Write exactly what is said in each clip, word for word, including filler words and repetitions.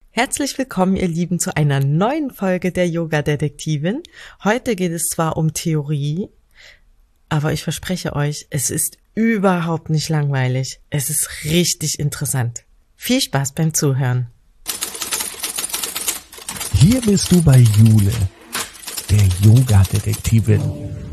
Herzlich willkommen, ihr Lieben, zu einer neuen Folge der Yoga-Detektivin. Heute geht es zwar um Theorie, aber ich verspreche euch, es ist überhaupt nicht langweilig. Es ist richtig interessant. Viel Spaß beim Zuhören. Hier bist du bei Jule, der Yoga-Detektivin.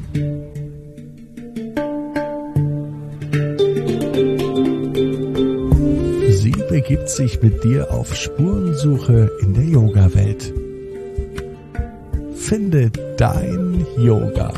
Sie begibt sich mit dir auf Spurensuche in der Yoga-Welt. Finde dein Yoga.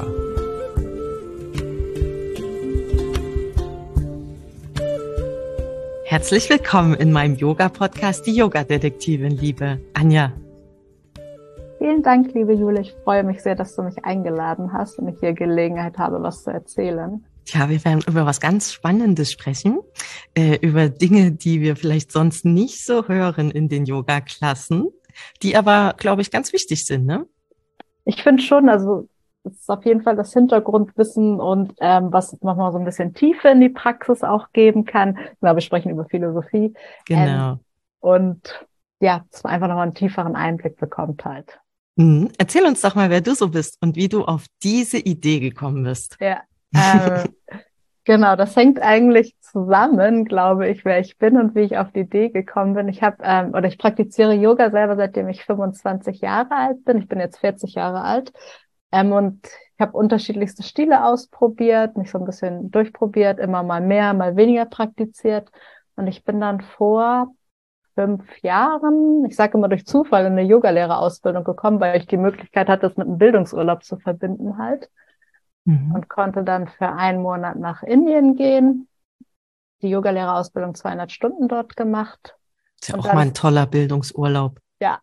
Herzlich willkommen in meinem Yoga-Podcast, die Yoga-Detektivin, liebe Anja. Vielen Dank, liebe Jule. Ich freue mich sehr, dass du mich eingeladen hast und ich hier Gelegenheit habe, was zu erzählen. Ja, wir werden über was ganz Spannendes sprechen, äh, über Dinge, die wir vielleicht sonst nicht so hören in den Yoga-Klassen, die aber, glaube ich, ganz wichtig sind, ne? Ich finde schon, also es ist auf jeden Fall das Hintergrundwissen und ähm, was nochmal so ein bisschen Tiefe in die Praxis auch geben kann. Genau, wir sprechen über Philosophie. Genau. Ähm, und ja, dass man einfach nochmal einen tieferen Einblick bekommt halt. Mhm. Erzähl uns doch mal, wer du so bist und wie du auf diese Idee gekommen bist. Ja, ähm, genau, das hängt eigentlich zusammen, glaube ich, wer ich bin und wie ich auf die Idee gekommen bin. Ich habe ähm, oder ich praktiziere Yoga selber, seitdem ich fünfundzwanzig Jahre alt bin. Ich bin jetzt vierzig Jahre alt ähm, und ich habe unterschiedlichste Stile ausprobiert, mich so ein bisschen durchprobiert, immer mal mehr, mal weniger praktiziert. Und ich bin dann vor fünf Jahren, ich sage immer durch Zufall, in eine Yogalehrerausbildung gekommen, weil ich die Möglichkeit hatte, das mit einem Bildungsurlaub zu verbinden halt. Mhm. Und konnte dann für einen Monat nach Indien gehen. Die Yogalehrerausbildung zweihundert Stunden dort gemacht. Ist ja Und auch dann, mal ein toller Bildungsurlaub. ja,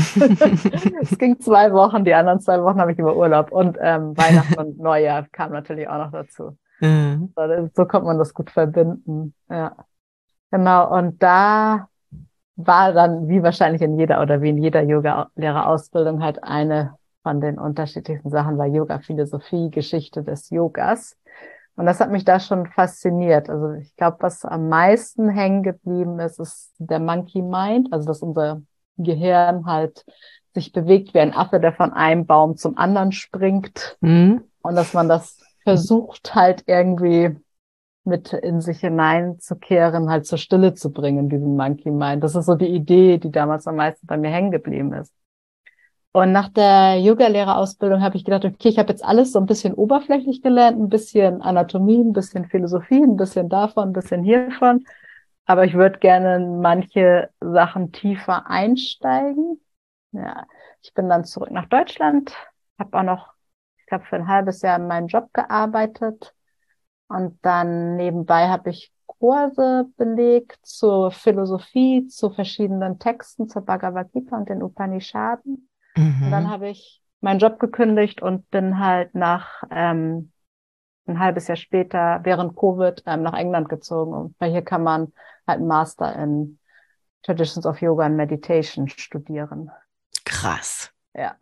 es ging zwei Wochen, die anderen zwei Wochen habe ich über Urlaub. Und ähm, Weihnachten und Neujahr kam natürlich auch noch dazu. Mhm. So, so konnte man das gut verbinden. Ja, genau. Und da war dann, wie wahrscheinlich in jeder oder wie in jeder Yogalehrerausbildung, halt eine von den unterschiedlichsten Sachen war Yoga, Philosophie, Geschichte des Yogas. Und das hat mich da schon fasziniert. Also ich glaube, was am meisten hängen geblieben ist, ist der Monkey Mind, also dass unser Gehirn halt sich bewegt wie ein Affe, der von einem Baum zum anderen springt. Mhm. Und dass man das versucht halt irgendwie mit in sich hineinzukehren, halt zur Stille zu bringen, diesen Monkey Mind. Das ist so die Idee, die damals am meisten bei mir hängen geblieben ist. Und nach der Yogalehrerausbildung habe ich gedacht, okay, ich habe jetzt alles so ein bisschen oberflächlich gelernt, ein bisschen Anatomie, ein bisschen Philosophie, ein bisschen davon, ein bisschen hiervon. Aber ich würde gerne in manche Sachen tiefer einsteigen. Ja, ich bin dann zurück nach Deutschland, habe auch noch, ich glaube, für ein halbes Jahr in meinem Job gearbeitet. Und dann nebenbei habe ich Kurse belegt zur Philosophie, zu verschiedenen Texten, zur Bhagavad Gita und den Upanishaden. Und dann Mhm. habe ich meinen Job gekündigt und bin halt nach ähm, ein halbes Jahr später während Covid ähm, nach England gezogen. Und weil hier kann man halt einen Master in Traditions of Yoga and Meditation studieren. Krass. Ja.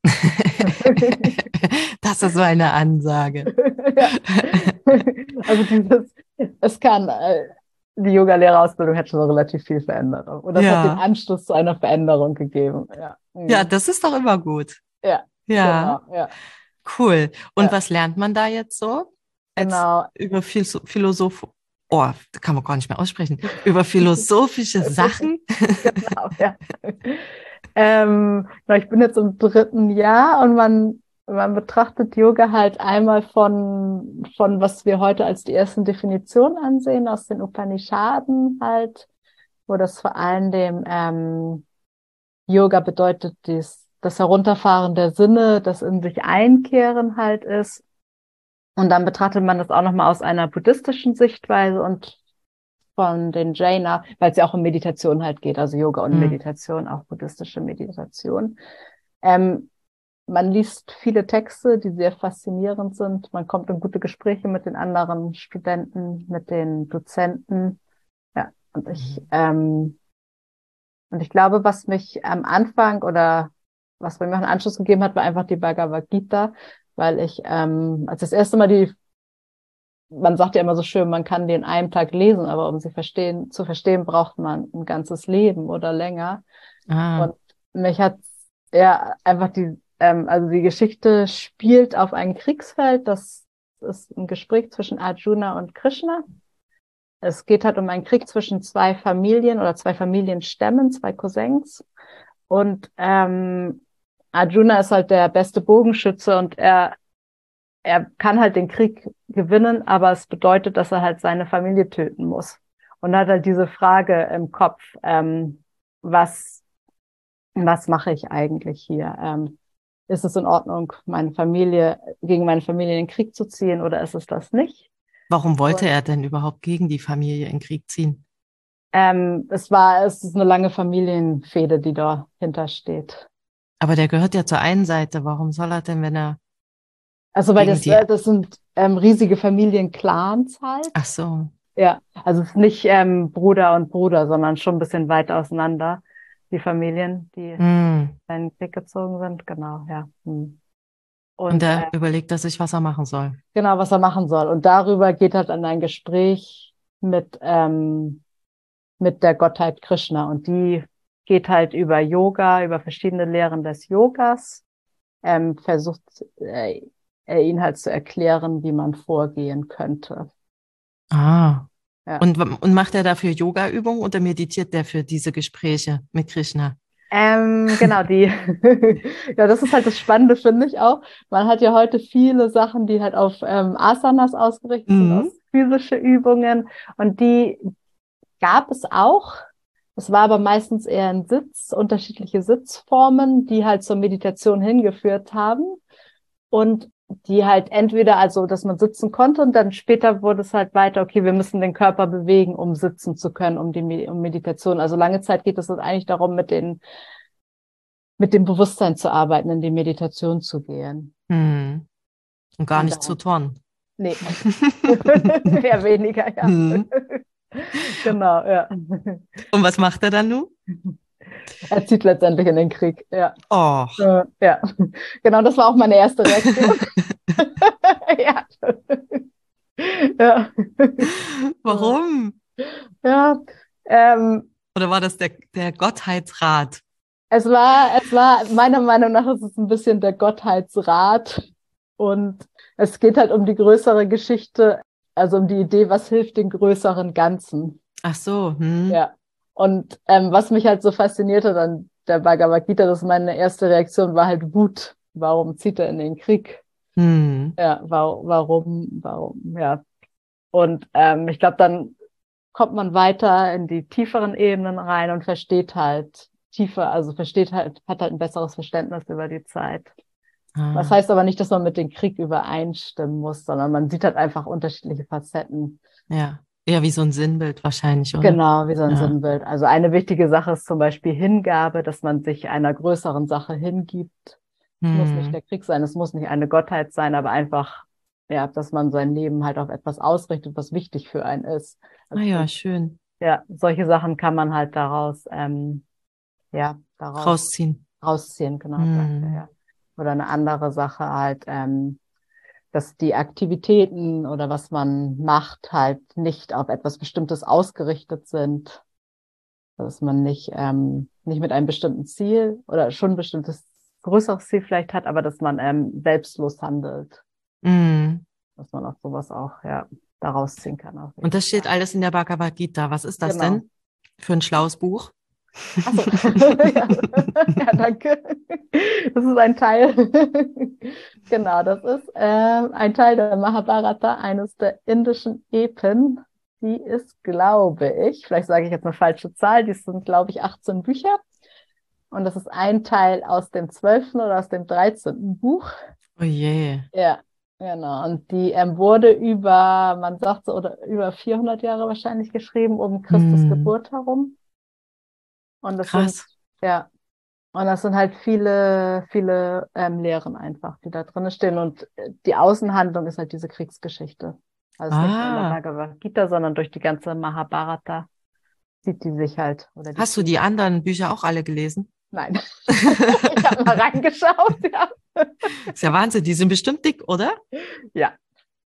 Das ist so eine Ansage. Ja. Also dieses, es kann, äh, die Yoga-Lehrerausbildung hat schon relativ viel verändert. Und das hat den Ja. Anstoß zu einer Veränderung gegeben. Ja, Ja, mhm. das ist doch immer gut. Ja, Ja, genau, ja, cool. Und ja, was lernt man da jetzt so? Als genau. über Philosoph Philosoph oh, da kann man gar nicht mehr aussprechen. Über philosophische Sachen? Genau, ja. Ähm, na, ich bin jetzt im dritten Jahr und man, man betrachtet Yoga halt einmal von, von was wir heute als die ersten Definitionen ansehen, aus den Upanishaden halt, wo das vor allem dem ähm, Yoga bedeutet, dies, das Herunterfahren der Sinne, das in sich einkehren halt ist. Und dann betrachtet man das auch nochmal aus einer buddhistischen Sichtweise und von den Jaina, weil es ja auch um Meditation halt geht, also Yoga und Hm. Meditation, auch buddhistische Meditation. Ähm, man liest viele Texte, die sehr faszinierend sind. Man kommt in gute Gespräche mit den anderen Studenten, mit den Dozenten. Ja, und ich, ähm, und ich glaube, was mich am Anfang oder was bei mir auch einen Anschluss gegeben hat, war einfach die Bhagavad Gita, weil ich, ähm, als das erste Mal die man sagt ja immer so schön, man kann die in einem Tag lesen, aber um sie verstehen, zu verstehen, braucht man ein ganzes Leben oder länger. Ah, Und mich hat ja einfach die, ähm, also die Geschichte spielt auf einem Kriegsfeld. Das ist ein Gespräch zwischen Arjuna und Krishna. Es geht halt um einen Krieg zwischen zwei Familien oder zwei Familienstämmen, zwei Cousins. Und ähm, Arjuna ist halt der beste Bogenschütze und er er kann halt den Krieg gewinnen, aber es bedeutet, dass er halt seine Familie töten muss. Und hat halt diese Frage im Kopf, ähm, was, was mache ich eigentlich hier? Ähm, ist es in Ordnung, meine Familie, gegen meine Familie in den Krieg zu ziehen oder ist es das nicht? warum wollte Und er denn überhaupt gegen die Familie in Krieg ziehen? ähm, es war, es ist eine lange Familienfehde, die dahinter steht. Aber der gehört ja zur einen Seite. Warum soll er denn, wenn er Also weil gegen das, die... äh, das sind ähm, riesige Familienclans halt. Ach so. Ja, also es ist nicht ähm, Bruder und Bruder, sondern schon ein bisschen weit auseinander, die Familien, die in Hm. den Krieg gezogen sind. Genau, ja. Hm. Und Und er äh, überlegt er sich, was er machen soll. genau, was er machen soll. Und darüber geht halt dann ein Gespräch mit, ähm, mit der Gottheit Krishna. Und die geht halt über Yoga, über verschiedene Lehren des Yogas, ähm, versucht äh, er ihn halt zu erklären, wie man vorgehen könnte. Ah. Ja. Und, und macht er dafür Yoga-Übungen oder meditiert der für diese Gespräche mit Krishna? Ähm, genau, die, ja, das ist halt das Spannende, finde ich auch. Man hat ja heute viele Sachen, die halt auf ähm, Asanas ausgerichtet sind, Mhm. aus physische Übungen. Und die gab es auch. Es war aber meistens eher ein Sitz, unterschiedliche Sitzformen, die halt zur Meditation hingeführt haben. Und die halt entweder, also, dass man sitzen konnte und dann später wurde es halt weiter, okay, wir müssen den Körper bewegen, um sitzen zu können, um die um Meditation. Also lange Zeit geht es halt eigentlich darum, mit den, mit dem Bewusstsein zu arbeiten, in die Meditation zu gehen. Hm. Und gar Und nicht zu darum, turnen. nee, eher weniger, ja. Hm. Genau, ja. Und was macht er dann nun? Er zieht letztendlich in den Krieg, ja. Och. Äh, ja, genau, das war auch meine erste Reaktion. Ja. Ja. Warum? Ja, ähm, Oder war das der, der Gottheitsrat? es war, es war, meiner Meinung nach ist es ein bisschen der Gottheitsrat und es geht halt um die größere Geschichte, also um die Idee, was hilft dem größeren Ganzen. Ach so. Hm. Ja. Und ähm, was mich halt so faszinierte an der Bhagavad Gita, das ist meine erste Reaktion, war halt Wut. Warum zieht er in den Krieg? Hm. Ja, wa warum, warum, ja. Und ähm, ich glaube, dann kommt man weiter in die tieferen Ebenen rein und versteht halt tiefer, also versteht halt, hat halt ein besseres Verständnis über die Zeit. Das Ah. heißt aber nicht, dass man mit dem Krieg übereinstimmen muss, sondern man sieht halt einfach unterschiedliche Facetten. Ja. Eher wie so ein Sinnbild wahrscheinlich, oder? Genau, wie so ein Ja. Sinnbild. Also eine wichtige Sache ist zum Beispiel Hingabe, dass man sich einer größeren Sache hingibt. Es muss nicht Hm. der Krieg sein, es muss nicht eine Gottheit sein, aber einfach, ja, dass man sein Leben halt auf etwas ausrichtet, was wichtig für einen ist. Ah Also, ja, schön. ja, solche Sachen kann man halt daraus, ähm, ja, daraus Rausziehen. rausziehen, genau, danke, Hm. ja. Oder eine andere Sache halt, ähm, dass die Aktivitäten oder was man macht halt nicht auf etwas Bestimmtes ausgerichtet sind, dass man nicht, ähm, nicht mit einem bestimmten Ziel oder schon ein bestimmtes größeres Ziel vielleicht hat, aber dass man ähm, selbstlos handelt, Hm. dass man auf sowas auch, ja, daraus ziehen kann. Auf Und jeden das steht Fall. alles in der Bhagavad Gita. Was ist das Genau. denn für ein schlaues Buch? Ach so. Ja. Ja, danke. Das ist ein Teil. Genau, das ist ähm, ein Teil der Mahabharata, eines der indischen Epen. Die ist, glaube ich, vielleicht sage ich jetzt eine falsche Zahl, die sind, glaube ich, achtzehn Bücher. Und das ist ein Teil aus dem zwölften oder aus dem dreizehnten Buch. Oh je. Ja, genau. Und die ähm, wurde über, man sagt so, oder über vierhundert Jahre wahrscheinlich geschrieben, um Christus Hm. Geburt herum. Und das sind, Krass. ja, und das sind halt viele, viele ähm, Lehren einfach, die da drin stehen. Und äh, die Außenhandlung ist halt diese Kriegsgeschichte. Also es ist nicht nur in der Ah. Bhagavad Gita, sondern durch die ganze Mahabharata sieht die sich halt. Oder die Hast du die anderen Bücher auch alle gelesen? Nein. Ich habe mal reingeschaut, ja. Ist ja Wahnsinn. Die sind bestimmt dick, oder? Ja.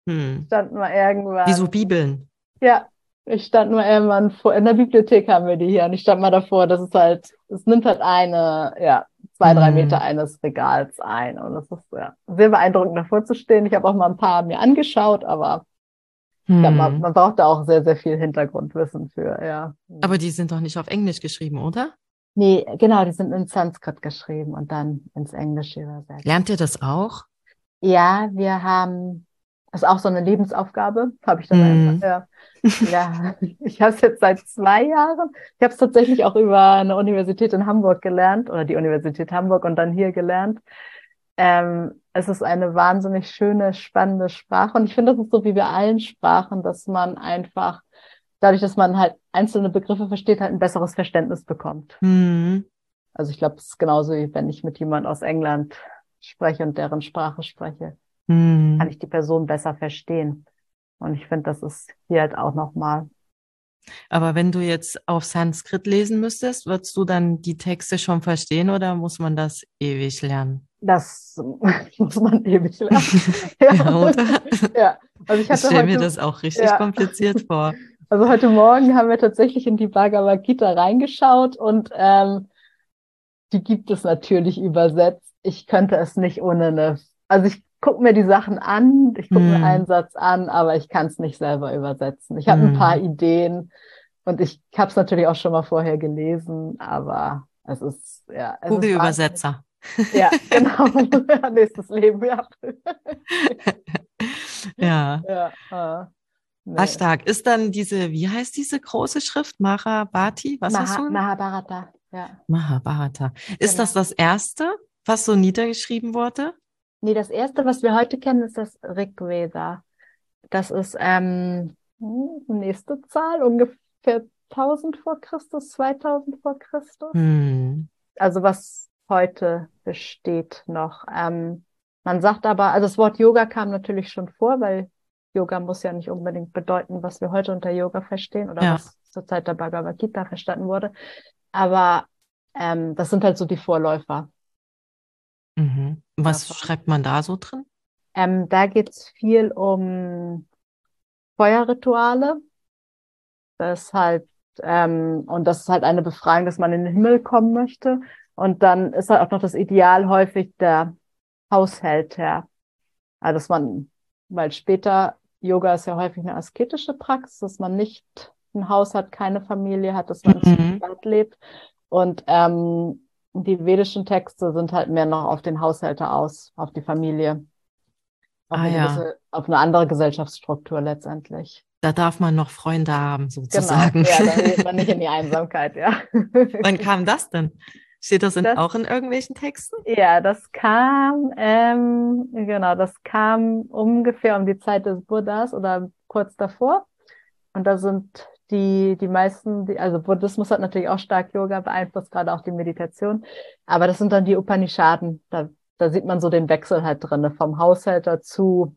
Hm. Stand mal irgendwann. Wie so Bibeln. Ja, ich stand mal irgendwann vor, in der Bibliothek haben wir die hier und ich stand mal davor, das ist halt, es nimmt halt eine, ja, zwei, drei Meter Hm. eines Regals ein und das ist ja sehr beeindruckend davor zu stehen. Ich habe auch mal ein paar mir angeschaut, aber ich glaub, man, Hm. man braucht da auch sehr, sehr viel Hintergrundwissen für, ja. Aber die sind doch nicht auf Englisch geschrieben, oder? Nee, genau, die sind in Sanskrit geschrieben und dann ins Englische übersetzt. Lernt ihr das auch? Ja, wir haben, das ist auch so eine Lebensaufgabe, habe ich dann einfach, Hm. ja. Ja, ich habe es jetzt seit zwei Jahren. Ich habe es tatsächlich auch über eine Universität in Hamburg gelernt oder die Universität Hamburg und dann hier gelernt. Ähm, es ist eine wahnsinnig schöne, spannende Sprache und ich finde, das ist so wie bei allen Sprachen, dass man einfach dadurch, dass man halt einzelne Begriffe versteht, halt ein besseres Verständnis bekommt. Hm. Also ich glaube, es ist genauso, wie wenn ich mit jemand aus England spreche und deren Sprache spreche, kann Hm. ich die Person besser verstehen. Und ich finde, das ist hier halt auch nochmal. Aber wenn du jetzt auf Sanskrit lesen müsstest, würdest du dann die Texte schon verstehen oder muss man das ewig lernen? Das muss man ewig lernen. Ja, Ja. oder? Ja. Also ich Ich hatte stelle mir heute, das auch richtig ja. kompliziert vor. Also heute Morgen haben wir tatsächlich in die Bhagavad Gita reingeschaut und ähm, die gibt es natürlich übersetzt. Ich könnte es nicht ohne eine. Also ich gucke mir die Sachen an, ich gucke mir einen Hm. Satz an, aber ich kann es nicht selber übersetzen. Ich habe ein paar Hm. Ideen und ich habe es natürlich auch schon mal vorher gelesen, aber es ist, ja, es ist wahnsinnig. Google-Übersetzer. Ja, genau. Nächstes Leben, ja. Ja. Ja, äh, Ah, nee. stark. Ist dann diese, wie heißt diese große Schrift? Mahabharati? Was hast Maha, du? Mahabharata, ja, Mahabharata. Ist das genau. das erste, was so niedergeschrieben wurde? Nee, das erste, was wir heute kennen, ist das Rigveda. Das ist ähm, hm, nächste Zahl, ungefähr tausend vor Christus, zweitausend vor Christus. Hm. Also was heute besteht noch. Ähm, man sagt aber, also das Wort Yoga kam natürlich schon vor, weil Yoga muss ja nicht unbedingt bedeuten, was wir heute unter Yoga verstehen oder Ja. was zur Zeit der Bhagavad Gita verstanden wurde. Aber ähm, das sind halt so die Vorläufer Mhm. Was davon. schreibt man da so drin? Ähm, da geht's viel um Feuerrituale. Das ist halt, ähm, und das ist halt eine Befreiung, dass man in den Himmel kommen möchte. Und dann ist halt auch noch das Ideal häufig der Haushälter. Also dass man, weil später, Yoga ist ja häufig eine asketische Praxis, dass man nicht ein Haus hat, keine Familie hat, dass man in Mhm. Zwischenzeit lebt. Und ähm, die vedischen Texte sind halt mehr noch auf den Haushälter aus, auf die Familie, auf Ah eine ja, gewisse, auf eine andere Gesellschaftsstruktur letztendlich. da darf man noch Freunde haben, Genau, sozusagen. ja, dann geht man nicht in die Einsamkeit, ja. Wann kam das denn? Steht das in, Das, auch in irgendwelchen Texten? ja, das kam, ähm, genau, das kam ungefähr um die Zeit des Buddhas oder kurz davor. Und da sind die, die meisten, die, also Buddhismus hat natürlich auch stark Yoga beeinflusst, gerade auch die Meditation. Aber das sind dann die Upanishaden. Da, da sieht man so den Wechsel halt drinne, vom Haushälter zu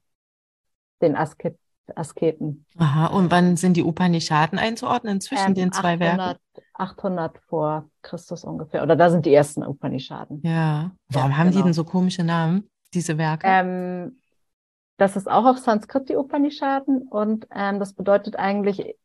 den Asket, Asketen. Aha, und wann sind die Upanishaden einzuordnen zwischen Ähm, den zwei Werken? achthundert, achthundert vor Christus ungefähr. Oder da sind die ersten Upanishaden. Ja. Ja, Warum haben die denn genau. so komische Namen, diese Werke? Ähm, das ist auch auf Sanskrit, die Upanishaden. Und ähm, das bedeutet eigentlich,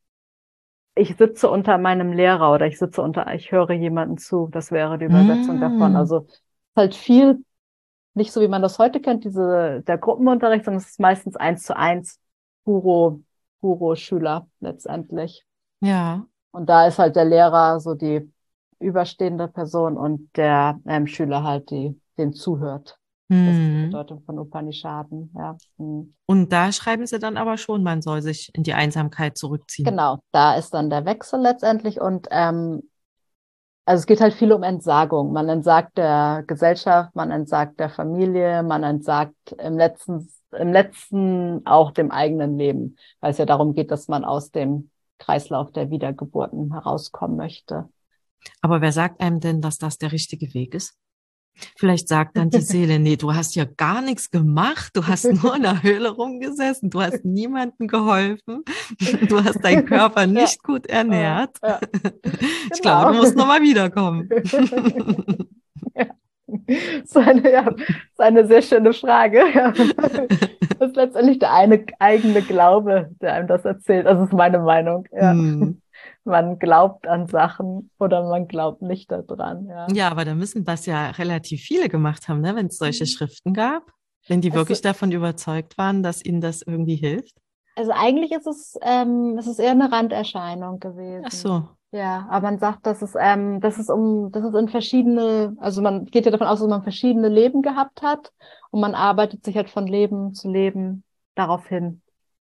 ich sitze unter meinem Lehrer oder ich sitze unter, ich höre jemanden zu. Das wäre die Übersetzung davon. Mm. Also halt viel, nicht so wie man das heute kennt, diese, der Gruppenunterricht, sondern es ist meistens eins zu eins Guru, Guru-Schüler letztendlich. Ja. Und da ist halt der Lehrer so die überstehende Person und der ähm, Schüler halt die, den zuhört. Das ist die Mm. Bedeutung von Upanishaden, ja. Hm. Und da schreiben sie dann aber schon, man soll sich in die Einsamkeit zurückziehen. Genau, da ist dann der Wechsel letztendlich und ähm, also es geht halt viel um Entsagung. Man entsagt der Gesellschaft, man entsagt der Familie, man entsagt im letzten, im letzten auch dem eigenen Leben, weil es ja darum geht, dass man aus dem Kreislauf der Wiedergeburten herauskommen möchte. Aber wer sagt einem denn, dass das der richtige Weg ist? Vielleicht sagt dann die Seele, nee, du hast ja gar nichts gemacht, du hast nur in der Höhle rumgesessen, du hast niemandem geholfen, du hast deinen Körper Ja, nicht gut äh, ernährt. ja, Ich glaube, du genau. musst nochmal wiederkommen. Ja. ist eine, ja, ist eine sehr schöne Frage. Ja. Das ist letztendlich der eine eigene Glaube, der einem das erzählt. Das ist meine Meinung. Ja. Hm. Man glaubt an Sachen oder man glaubt nicht daran. Ja. Ja, aber da müssen das ja relativ viele gemacht haben, ne? Wenn es solche Schriften gab, wenn die Also, wirklich davon überzeugt waren, dass ihnen das irgendwie hilft. also eigentlich ist es, ähm, es ist eher eine Randerscheinung Ach gewesen. so. Ja, aber man sagt, dass es, ähm, dass es um, dass es in verschiedene, also man geht ja davon aus, dass man verschiedene Leben gehabt hat und man arbeitet sich halt von Leben zu Leben darauf hin.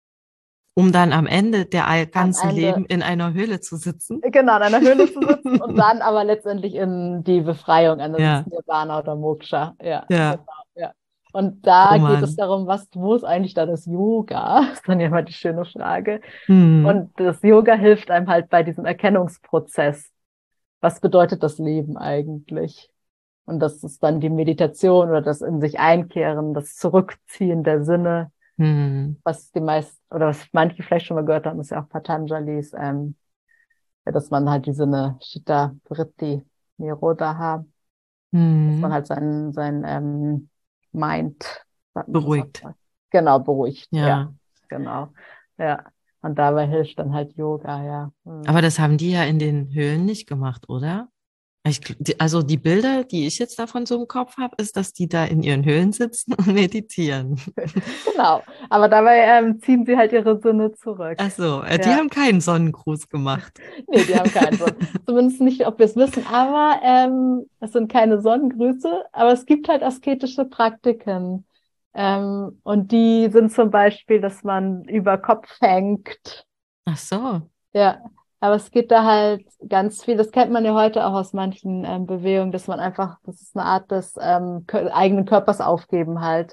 Um dann am Ende der all- Am ganzen Ende, Leben in einer Höhle zu sitzen. genau, in einer Höhle zu sitzen und dann aber letztendlich in die Befreiung, also das Ja, Nirvana oder Moksha. Ja, genau, ja. ja. Und Oh da geht es Mann. darum, was, wo ist eigentlich da das Yoga? Das ist dann ja mal die schöne Frage. Hm. Und das Yoga hilft einem halt bei diesem Erkennungsprozess. Was bedeutet das Leben eigentlich? Und das ist dann die Meditation oder das in sich einkehren, das Zurückziehen der Sinne, Hm. was die meisten, oder was manche vielleicht schon mal gehört haben, ist ja auch Patanjalis, ähm, ja, dass man halt die Sinne Chitta, Vritti, Nirodha, dass man Hm. halt sein, sein ähm, Mind, sagt man das auch Beruhigt. mal? Genau, beruhigt, ja, Ja. genau, ja. Und dabei hilft dann halt Yoga, ja. Aber Hm. das haben die ja in den Höhlen nicht gemacht, oder? Ich, gl- die- also die Bilder, die ich jetzt davon so im Kopf habe, ist, dass die da in ihren Höhlen sitzen und meditieren. Genau, aber dabei ähm, ziehen sie halt ihre Sinne zurück. Ach so, äh, die Ja, haben keinen Sonnengruß gemacht. nee, die haben keinen Sinn. Zumindest nicht, ob wir es wissen, aber ähm, es sind keine Sonnengrüße, aber es gibt halt asketische Praktiken. Ähm, und die sind zum Beispiel, dass man über Kopf hängt. Ach so. Ja, aber es geht da halt ganz viel, das kennt man ja heute auch aus manchen ähm, Bewegungen, dass man einfach, das ist eine Art des ähm, kö- eigenen Körpers aufgeben halt.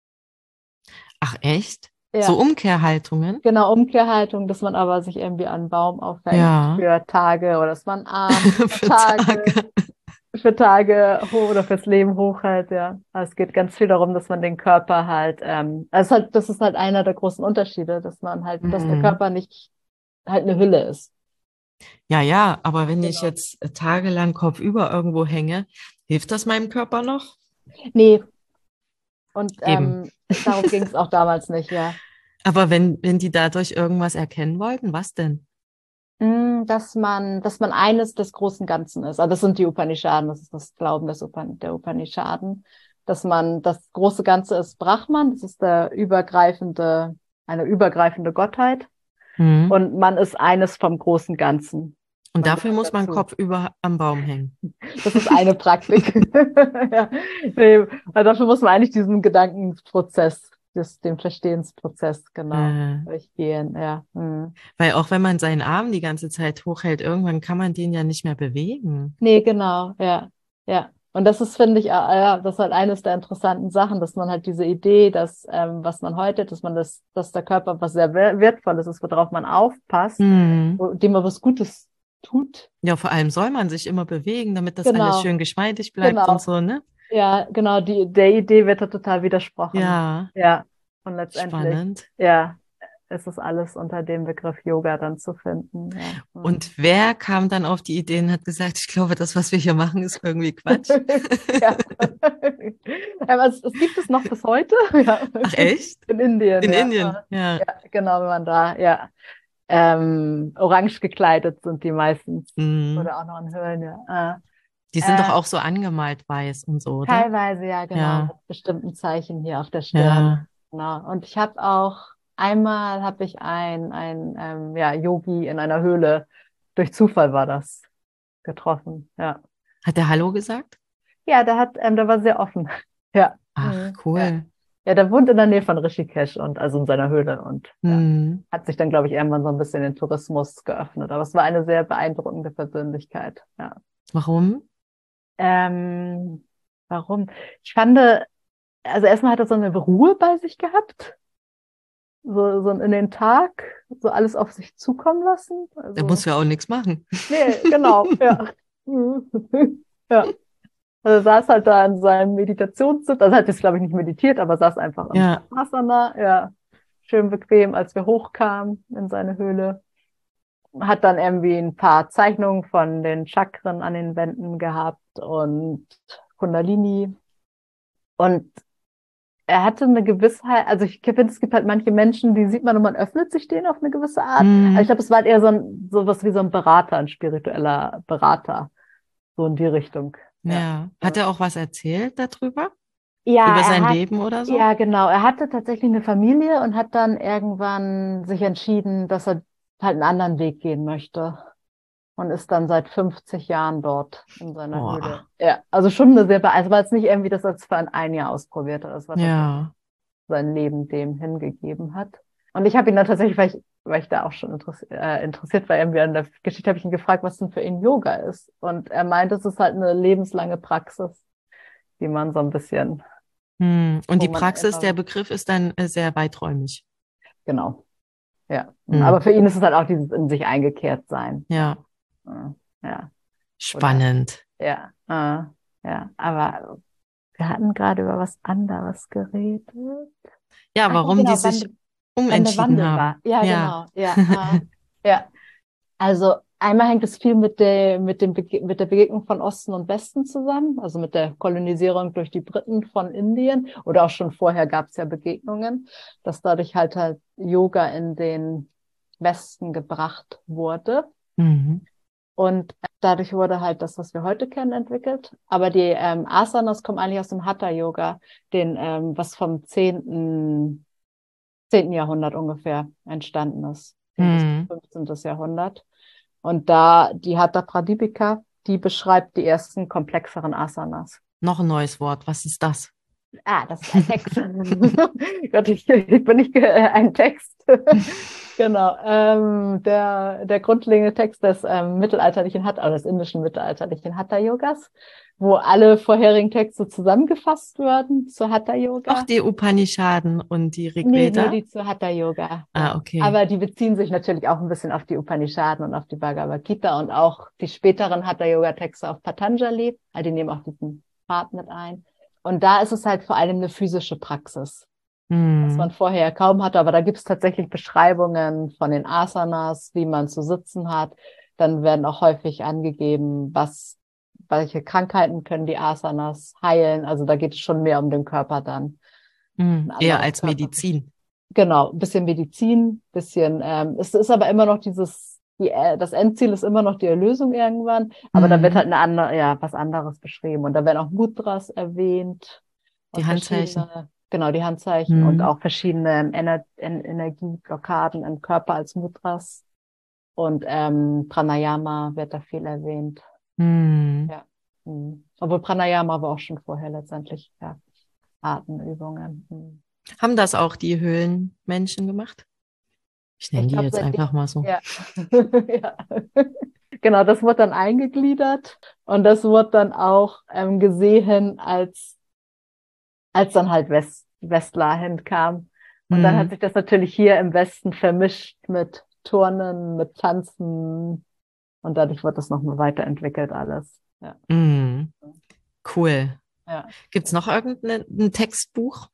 Ach echt? So Ja, Umkehrhaltungen? genau, Umkehrhaltung, dass man aber sich irgendwie an einen Baum aufhängt Ja, für Tage oder dass man einen Arm für für Tage, Tage. für Tage hoch oder fürs Leben hochhält, ja. Also es geht ganz viel darum, dass man den Körper halt, ähm, also halt, das ist halt einer der großen Unterschiede, dass man halt, dass der Mhm. Körper nicht halt eine Hülle ist. Ja, ja, aber wenn ich Genau. jetzt äh, tagelang kopfüber irgendwo hänge, hilft das meinem Körper noch? Nee, und Eben. ähm, darum ging es auch damals nicht, ja. Aber wenn, wenn die dadurch irgendwas erkennen wollten, was denn? Mm, Dass man, dass man eines des großen Ganzen ist. Also das sind die Upanishaden, das ist das Glauben des Upan der Upanishaden, dass man das große Ganze ist Brahman, das ist der übergreifende, eine übergreifende Gottheit Mhm. und man ist eines vom großen Ganzen. Und Man dafür gehört muss man dazu. kopfüber am Baum hängen. Das ist eine Praktik. Ja. Nee, weil dafür muss man eigentlich diesen Gedankenprozess, das, den Verstehensprozess genau Äh, durchgehen. Ja. Hm. weil auch wenn man seinen Arm die ganze Zeit hochhält, irgendwann kann man den ja nicht mehr bewegen. Nee, genau, ja, ja. Und das ist, finde ich, äh, ja, das ist halt eines der interessanten Sachen, dass man halt diese Idee, dass, ähm, was man heute, dass man das, dass der Körper was sehr wer- Wertvolles ist, worauf man aufpasst, Mhm. wo, dem man was Gutes tut. Ja, vor allem soll man sich immer bewegen, damit das alles Genau, schön geschmeidig bleibt und genau. so, ne? Ja, genau, die, der Idee wird da total widersprochen. Ja, Ja. Und letztendlich, spannend. ja, ist es alles unter dem Begriff Yoga dann zu finden. Ja. Hm. Und wer kam dann auf die Idee und hat gesagt, ich glaube, das, was wir hier machen, ist irgendwie Quatsch? Ja. Aber es, es gibt es noch bis heute. Ja. Ach echt? In Indien, In ja. Indien, ja. Ja, genau, wenn man da, ja, ähm, orange gekleidet sind die meistens. Mhm. Oder auch noch in Höhlen, ja. Die sind Äh, doch äh, auch so angemalt weiß und so, oder? teilweise, ja, genau, Ja, mit bestimmten Zeichen hier auf der Stirn. ja. Genau. Und ich habe auch, einmal habe ich ein, ein ähm, ja, Yogi in einer Höhle, durch Zufall war das, getroffen, ja. Hat der Hallo gesagt? Ja, der hat, ähm, der war sehr offen. Ja. Ach, Mhm. Ja. cool. Ja, der wohnt in der Nähe von Rishikesh und also in seiner Höhle und ja, Mhm. hat sich dann, glaube ich, irgendwann so ein bisschen den Tourismus geöffnet. Aber es war eine sehr beeindruckende Persönlichkeit. Ja. Warum? Ähm, warum? Ich fand, also erstmal hat er so eine Ruhe bei sich gehabt, so, so in den Tag, so alles auf sich zukommen lassen. Da Also, muss ja auch nichts machen. nee, genau, ja. Ja. Also saß halt da in seinem Meditationssitz, also hat jetzt, glaube ich, nicht meditiert, aber saß einfach im Ja. Shavasana, ja, schön bequem, als wir hochkamen in seine Höhle. Hat dann irgendwie ein paar Zeichnungen von den Chakren an den Wänden gehabt und Kundalini. Und er hatte eine Gewissheit, also ich finde, es gibt halt manche Menschen, die sieht man und man öffnet sich denen auf eine gewisse Art. Mhm. Also ich glaube, es war halt eher so ein, sowas wie so ein Berater, ein spiritueller Berater. So in die Richtung. Ja. Ja. Hat er auch was erzählt darüber? Ja, Über er sein hat, Leben oder so? ja, genau. Er hatte tatsächlich eine Familie und hat dann irgendwann sich entschieden, dass er halt einen anderen Weg gehen möchte. Und ist dann seit fünfzig Jahren dort in seiner Boah. Höhle. Ja, also schon eine sehr, be- also war jetzt nicht irgendwie, dass er es für ein Jahr ausprobiert hat. Das war tatsächlich Ja. sein Leben dem hingegeben hat. Und ich habe ihn dann tatsächlich, weil ich, weil ich da auch schon interessiert, äh, interessiert war, irgendwie an der Geschichte, habe ich ihn gefragt, was denn für ihn Yoga ist. Und er meinte, es ist halt eine lebenslange Praxis, die man so ein bisschen, Hm. Und wo die man Praxis, immer, der Begriff ist dann äh, sehr weiträumig. genau, ja. Hm. Aber für ihn ist es halt auch dieses in sich eingekehrt sein. Ja, Ja, ja, spannend. ja, äh, ja. Aber wir hatten gerade über was anderes geredet. Ja, Ach ja, warum die genau, sich wann, wann der umentschieden Wandel war. haben. Ja, Ja. genau, ja, äh, ja. Also einmal hängt es viel mit der, mit dem Bege mit der Begegnung von Osten und Westen zusammen, also mit der Kolonisierung durch die Briten von Indien oder auch schon vorher gab es ja Begegnungen, dass dadurch halt halt Yoga in den Westen gebracht wurde Mhm. und dadurch wurde halt das, was wir heute kennen, entwickelt. Aber die ähm, Asanas kommen eigentlich aus dem Hatha-Yoga, den ähm, was vom zehnten zehnten Jahrhundert ungefähr entstanden ist, zehntes bis Mhm. fünfzehntes Jahrhundert. Und da die Hatha Pradipika, die beschreibt die ersten komplexeren Asanas. Noch ein neues Wort. Was ist das? Ah, das ist ein Text. Gott, ich, ich bin nicht äh, ein Text. Genau. Ähm, der, der grundlegende Text des ähm, mittelalterlichen Hatha, oder des indischen mittelalterlichen Hatha-Yogas, wo alle vorherigen Texte zusammengefasst werden zu Auch Hatha-Yoga. die Upanishaden und die Nee, nur Rigveda? die zu Hatha-Yoga. Ah, Ja. okay. Aber die beziehen sich natürlich auch ein bisschen auf die Upanishaden und auf die Bhagavad Gita und auch die späteren Hatha-Yoga-Texte auf Patanjali. Also die nehmen auch diesen Pfad mit ein. Und da ist es halt vor allem eine physische Praxis, was man Mhm. vorher kaum hatte. Aber da gibt es tatsächlich Beschreibungen von den Asanas, wie man zu sitzen hat. Dann werden auch häufig angegeben, was, welche Krankheiten können die Asanas heilen. Also da geht es schon mehr um den Körper dann. Mhm. Ein Eher anderes als Körper. Medizin. Genau, ein bisschen Medizin, bisschen, ähm, es ist aber immer noch dieses, die, äh, das Endziel ist immer noch die Erlösung irgendwann, aber da wird Mhm. halt eine andere, ja, was anderes beschrieben. Und da werden auch Mudras erwähnt Die und Handzeichen. verschiedene, genau, die Handzeichen und Mhm. auch verschiedene Ener en Energieblockaden im Körper als Mudras. Und ähm, Pranayama wird da viel erwähnt. Mhm. Ja. Mhm. Obwohl Pranayama war auch schon vorher letztendlich, ja, Atemübungen. Mhm. Haben das auch die Höhlenmenschen gemacht? Ich nenne Ich die glaube, jetzt seitdem, einfach mal so. ja. Ja. Genau, das wurde dann eingegliedert und das wurde dann auch ähm, gesehen, als, als dann halt West, Westler hinkam. Und dann hat Mhm. sich das natürlich hier im Westen vermischt mit Turnen, mit Tanzen und dadurch wird das nochmal weiterentwickelt alles. Ja, Mhm. Cool. ja. Gibt es noch irgendein ein Textbuch?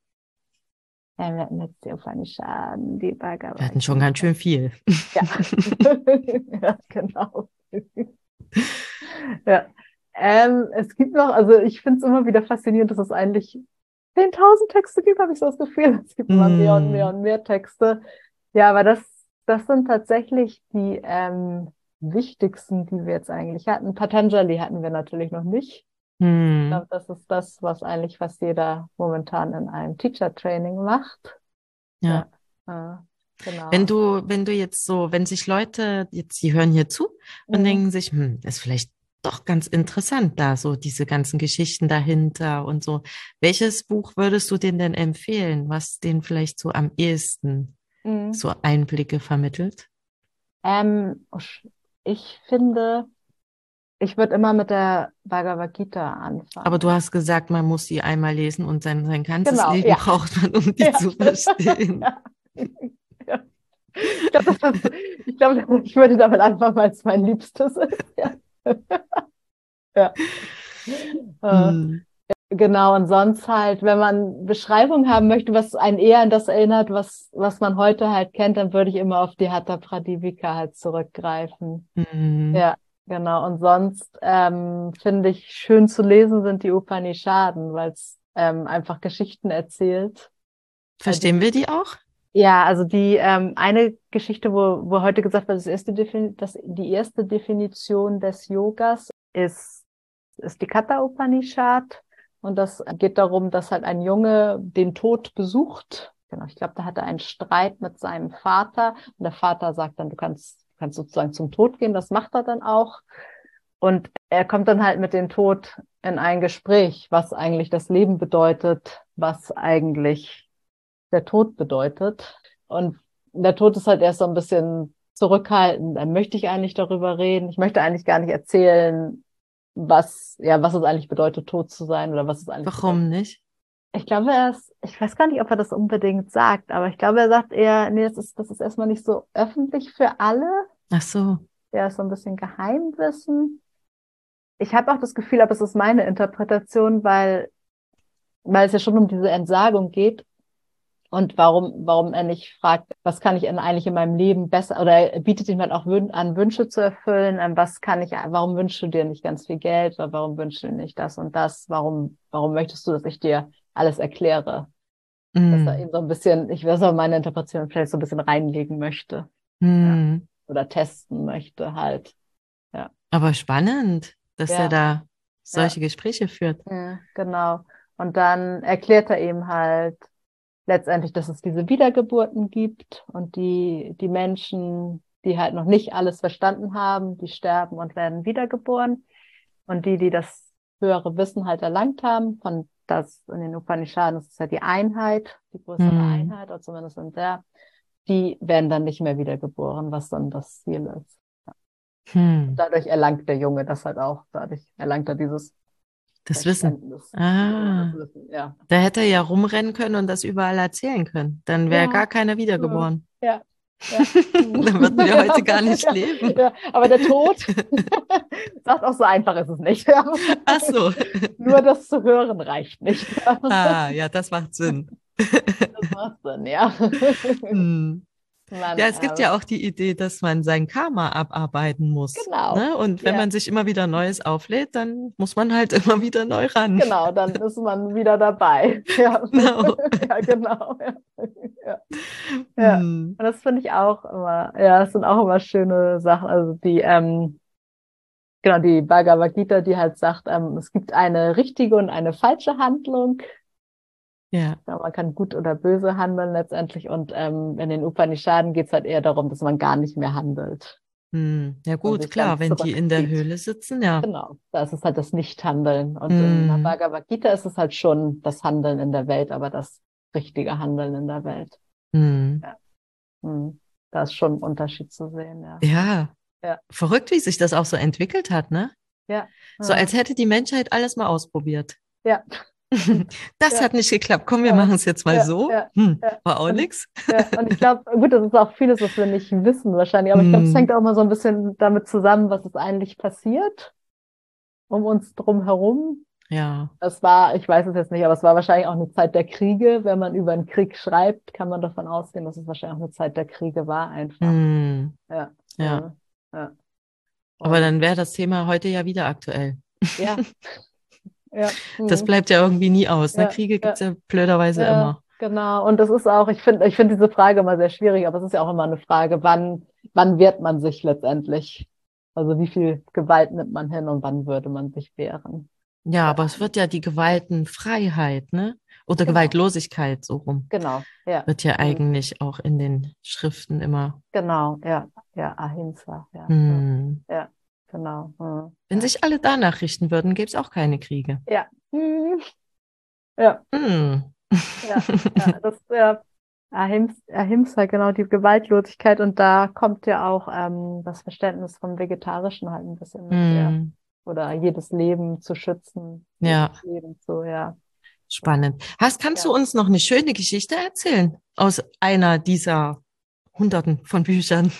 Ja, wir hatten jetzt die Upanishaden, die Wir Bhagavad hatten schon ganz Gita. schön viel. Ja. Ja, genau. Ja. Ähm, es gibt noch, also ich finde es immer wieder faszinierend, dass es eigentlich zehntausend Texte gibt, habe ich so das Gefühl. Es gibt immer mehr und mehr Mhm. und mehr Texte. Ja, aber das, das sind tatsächlich die ähm, wichtigsten, die wir jetzt eigentlich hatten. Patanjali hatten wir natürlich noch nicht. Ich Mhm. glaube, das ist das, was eigentlich fast jeder momentan in einem Teacher-Training macht. Ja. Ja, äh, Wenn genau. du, wenn du jetzt so, wenn sich Leute jetzt, die hören hier zu und Mhm. denken sich, hm, ist vielleicht doch ganz interessant da, so diese ganzen Geschichten dahinter und so. Welches Buch würdest du denen denn empfehlen, was denen vielleicht so am ehesten Mhm. so Einblicke vermittelt? Ähm, ich finde, ich würde immer mit der Bhagavad Gita Aber du anfangen. hast gesagt, man muss sie einmal lesen und sein, sein ganzes Genau, Leben ja. braucht man, um die Ja, zu verstehen. ja. Ja. Ich glaube, das ist, ich glaube, ich würde damit anfangen, weil es mein Liebstes ist. Ja. Ja. Äh, Hm. genau, und sonst halt, wenn man Beschreibung haben möchte, was einen eher an das erinnert, was, was man heute halt kennt, dann würde ich immer auf die Hatha Pradipika halt zurückgreifen. Hm. Ja, Genau. Und sonst ähm, finde ich schön zu lesen sind die Upanishaden, weil es ähm, einfach Geschichten erzählt. Äh, Verstehen die, wir die auch? ja, also die ähm, eine Geschichte, wo, wo heute gesagt wird, das erste Defin das, die erste Definition des Yogas ist, ist die Katha Upanishad. Und das geht darum, dass halt ein Junge den Tod besucht. Genau, ich glaube, da hat er einen Streit mit seinem Vater. Und der Vater sagt dann, du kannst, du kannst sozusagen zum Tod gehen. Das macht er dann auch. Und er kommt dann halt mit dem Tod in ein Gespräch, was eigentlich das Leben bedeutet, was eigentlich der Tod bedeutet. Und der Tod ist halt erst so ein bisschen zurückhaltend. Dann möchte ich eigentlich darüber reden. Ich möchte eigentlich gar nicht erzählen, was, ja, was es eigentlich bedeutet, tot zu sein oder was es eigentlich Warum bedeutet. nicht? Ich glaube, er ist, ich weiß gar nicht, ob er das unbedingt sagt, aber ich glaube, er sagt eher, nee, das ist, das ist erstmal nicht so öffentlich für alle. Ach so. Ja, ist so ein bisschen Geheimwissen. Ich habe auch das Gefühl, aber es ist meine Interpretation, weil, weil es ja schon um diese Entsagung geht. Und warum, warum er nicht fragt, was kann ich denn eigentlich in meinem Leben besser, oder er bietet ihm halt auch an, Wünsche zu erfüllen, was kann ich, warum wünschst du dir nicht ganz viel Geld, oder warum wünschst du dir nicht das und das, warum, warum möchtest du, dass ich dir alles erkläre? Mm. Dass er ihm so ein bisschen, ich weiß auch, meine Interpretation vielleicht so ein bisschen reinlegen möchte. Mm. Ja. Oder testen möchte halt. Ja. Aber spannend, dass Ja. er da solche Ja. Gespräche führt. Ja, genau. Und dann erklärt er ihm halt, letztendlich, dass es diese Wiedergeburten gibt und die, die Menschen, die halt noch nicht alles verstanden haben, die sterben und werden wiedergeboren. Und die, die das höhere Wissen halt erlangt haben, von das in den Upanishaden ist es ja die Einheit, die größere Hm. Einheit, oder zumindest in der, die werden dann nicht mehr wiedergeboren, was dann das Ziel ist. Hm. Dadurch erlangt der Junge das halt auch, dadurch erlangt er dieses Das Wissen. Verständnis. Ah. Das Wissen, ja. Da hätte er ja rumrennen können und das überall erzählen können. Dann wäre Ja. gar keiner wiedergeboren. Ja. Ja. Dann würden wir heute gar nicht ja, leben. ja. Aber der Tod sagt auch, so einfach ist es nicht. Ach so. Nur das zu hören reicht nicht. Ah, ja, das macht Sinn. Das macht Sinn, ja. Hm. Man, Ja, es gibt äh, ja auch die Idee, dass man sein Karma abarbeiten muss. Genau. Ne? Und wenn Ja. man sich immer wieder Neues auflädt, dann muss man halt immer wieder neu ran. Genau, dann ist man wieder dabei. Ja, Genau. ja, genau. Ja. Ja. Ja. Hm. Und das finde ich auch immer, ja, das sind auch immer schöne Sachen. Also die, ähm, genau, die Bhagavad Gita, die halt sagt, ähm, es gibt eine richtige und eine falsche Handlung. Ja. Ja, man kann gut oder böse handeln letztendlich. Und ähm, in den Upanishaden geht es halt eher darum, dass man gar nicht mehr handelt. Hm. Ja Und gut, sich klar, dann wenn die in der zurückzieht. Höhle sitzen, ja. Genau, da ist es halt das Nicht-Handeln. Und in der Hm. Bhagavad Gita ist es halt schon das Handeln in der Welt, aber das richtige Handeln in der Welt. Hm. Hm. Da ist schon ein Unterschied zu sehen, ja. Ja. Ja. Verrückt, wie sich das auch so entwickelt hat, ne? Ja. So Ja. als hätte die Menschheit alles mal ausprobiert. Ja. Das Ja. hat nicht geklappt. Komm, wir Ja. machen es jetzt mal Ja. so. Ja. Hm. Ja. War auch Und- nix. Ja, und ich glaube, gut, das ist auch vieles, was wir nicht wissen wahrscheinlich, aber ich glaube, es Hm. hängt auch mal so ein bisschen damit zusammen, was ist eigentlich passiert um uns drum herum. Ja. Es war, ich weiß es jetzt nicht, aber es war wahrscheinlich auch eine Zeit der Kriege. Wenn man über einen Krieg schreibt, kann man davon ausgehen, dass es wahrscheinlich auch eine Zeit der Kriege war einfach. Hm. Ja. Ja. Ja. Aber Und- dann wäre das Thema heute ja wieder aktuell. Ja. Ja. Das Mhm. bleibt ja irgendwie nie aus. Ne? Ja, Kriege gibt's ja. ja blöderweise Ja, immer. genau. Und das ist auch, ich finde, ich finde diese Frage immer sehr schwierig, aber es ist ja auch immer eine Frage, wann, wann wehrt man sich letztendlich? Also wie viel Gewalt nimmt man hin und wann würde man sich wehren? Ja, aber es wird ja die Gewaltenfreiheit, ne? Oder Genau. Gewaltlosigkeit, so rum. Genau, ja. Wird ja Mhm. eigentlich auch in den Schriften immer. Genau, ja. Ja, Ahimsa, ja. Hm. Ja, genau. Mhm. Wenn Ja. sich alle danach richten würden, gäbe es auch keine Kriege. Ja. Mhm. Ja, Hm. ja, ja, das, ja. Ahims, Ahimsa, genau, die Gewaltlosigkeit. Und da kommt ja auch ähm, das Verständnis vom Vegetarischen halt ein bisschen mit her. Hm. Oder jedes Leben zu schützen. Ja. Jedes Leben zu, ja. Spannend. Hast, kannst Ja. du uns noch eine schöne Geschichte erzählen aus einer dieser Hunderten von Büchern?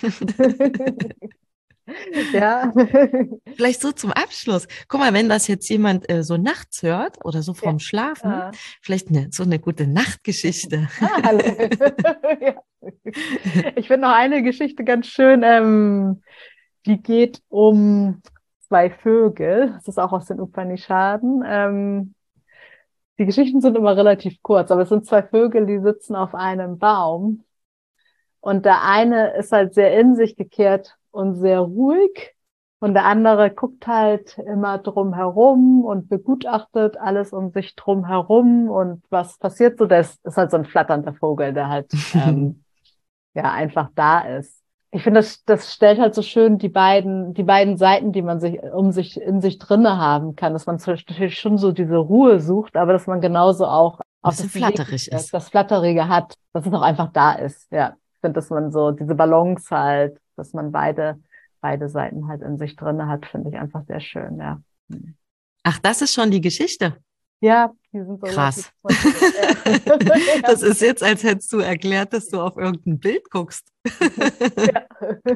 Ja. Vielleicht so zum Abschluss. Guck mal, wenn das jetzt jemand äh, so nachts hört oder so vorm Schlafen, Ah, vielleicht eine, so eine gute Nachtgeschichte. ah, hallo. Ja. Ich finde noch eine Geschichte ganz schön, ähm, die geht um zwei Vögel. Das ist auch aus den Upanishaden. Ähm, die Geschichten sind immer relativ kurz, aber es sind zwei Vögel, die sitzen auf einem Baum. Und der eine ist halt sehr in sich gekehrt und sehr ruhig. Und der andere guckt halt immer drum herum und begutachtet alles um sich drum herum. Und was passiert so? Das ist halt so ein flatternder Vogel, der halt ähm, ja einfach da ist. Ich finde, das, das stellt halt so schön die beiden, die beiden Seiten, die man sich um sich, in sich drinne haben kann, dass man natürlich schon so diese Ruhe sucht, aber dass man genauso auch auf das flatterig ist. Das Flatterige hat, dass es auch einfach da ist. Ja, ich finde, dass man so diese Balance halt, dass man beide, beide Seiten halt in sich drinne hat, finde ich einfach sehr schön, ja. Ach, das ist schon die Geschichte. Ja, die sind so krass. Das ist jetzt, als hättest du erklärt, dass du auf irgendein Bild guckst. Ja.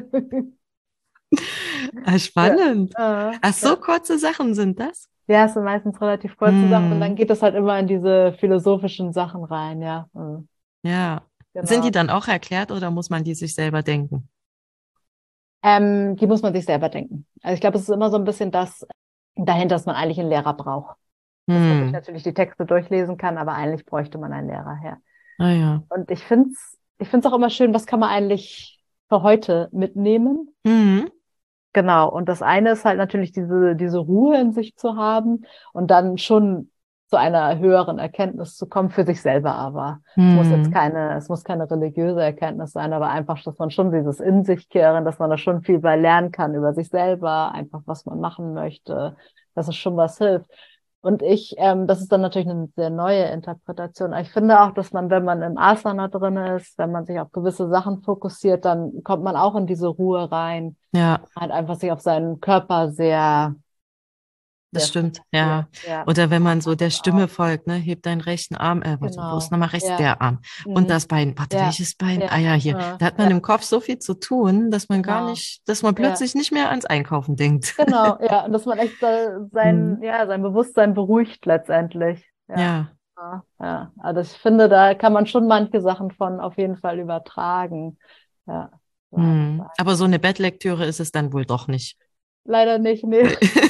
Ah, spannend. Ja. Ach, so ja. Kurze Sachen sind das? Ja, es sind meistens relativ kurze hm. Sachen und dann geht es halt immer in diese philosophischen Sachen rein, ja. Mhm. Ja. Genau. Sind die dann auch erklärt oder muss man die sich selber denken? Ähm, die muss man sich selber denken. Also ich glaube, es ist immer so ein bisschen das dahinter, dass man eigentlich einen Lehrer braucht. Dass man sich natürlich die Texte durchlesen kann, aber eigentlich bräuchte man einen Lehrer her. Ah, ja. Und ich finde es ich find's auch immer schön, was kann man eigentlich für heute mitnehmen? Mhm. Genau. Und das eine ist halt natürlich diese, diese Ruhe in sich zu haben und dann schon zu einer höheren Erkenntnis zu kommen, für sich selber aber. Mhm. Es muss jetzt keine, es muss keine religiöse Erkenntnis sein, aber einfach, dass man schon dieses in sich kehren, dass man da schon viel bei lernen kann über sich selber, einfach was man machen möchte, dass es schon was hilft. Und ich, ähm, das ist dann natürlich eine sehr neue Interpretation. Ich finde auch, dass man, wenn man im Asana drin ist, wenn man sich auf gewisse Sachen fokussiert, dann kommt man auch in diese Ruhe rein. Ja. Halt einfach sich auf seinen Körper sehr... Das sehr stimmt, ja. ja. Oder wenn man so der Stimme folgt, ne, hebt deinen rechten Arm, äh, warte, genau. Wo ist nochmal rechts? Ja. Der Arm. Und mhm. das Bein. Warte, ja. welches Bein? Ja. Ah ja, hier. Ja. Da hat man ja. im Kopf so viel zu tun, dass man genau. gar nicht, dass man plötzlich ja. nicht mehr ans Einkaufen denkt. Genau, ja. Und dass man echt sein, mhm. ja, sein Bewusstsein beruhigt letztendlich. Ja. ja. Ja. Ja. Also ich finde, da kann man schon manche Sachen von auf jeden Fall übertragen. Ja. Mhm. Aber so eine Bettlektüre ist es dann wohl doch nicht. Leider nicht, nee.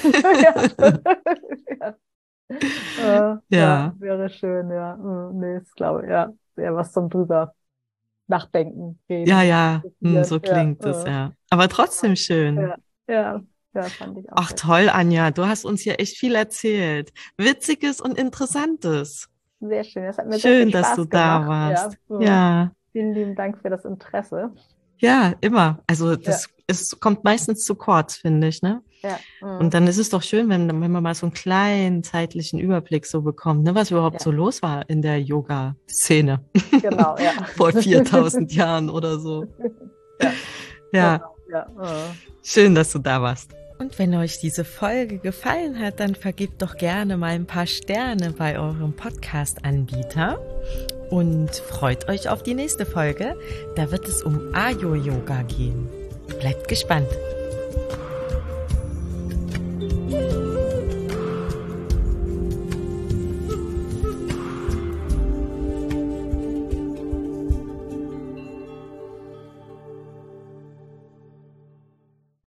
ja. ja. Äh, ja. ja. Wäre schön, ja. Nee, ich glaube, ja. Sehr was zum drüber nachdenken. Reden. Ja, ja, hm, so klingt ja. es, ja. Aber trotzdem schön. Ja, ja. Ja, fand ich auch. Ach toll, Anja, du hast uns hier echt viel erzählt. Witziges und Interessantes. Sehr schön, das hat mir schön, sehr viel Spaß dass du gemacht. da warst. Ja. ja. Vielen lieben Dank für das Interesse. Ja, immer. Also das ja. es kommt meistens zu kurz, finde ich, ne? Ja. Mhm. Und dann ist es doch schön, wenn, wenn man mal so einen kleinen zeitlichen Überblick so bekommt, ne, was überhaupt ja. so los war in der Yoga-Szene. Genau, ja. Vor viertausend Jahren oder so. Ja. Ja. Genau, ja. Mhm. Schön, dass du da warst. Und wenn euch diese Folge gefallen hat, dann vergebt doch gerne mal ein paar Sterne bei eurem Podcast-Anbieter und freut euch auf die nächste Folge. Da wird es um Ayo-Yoga gehen. Bleibt gespannt.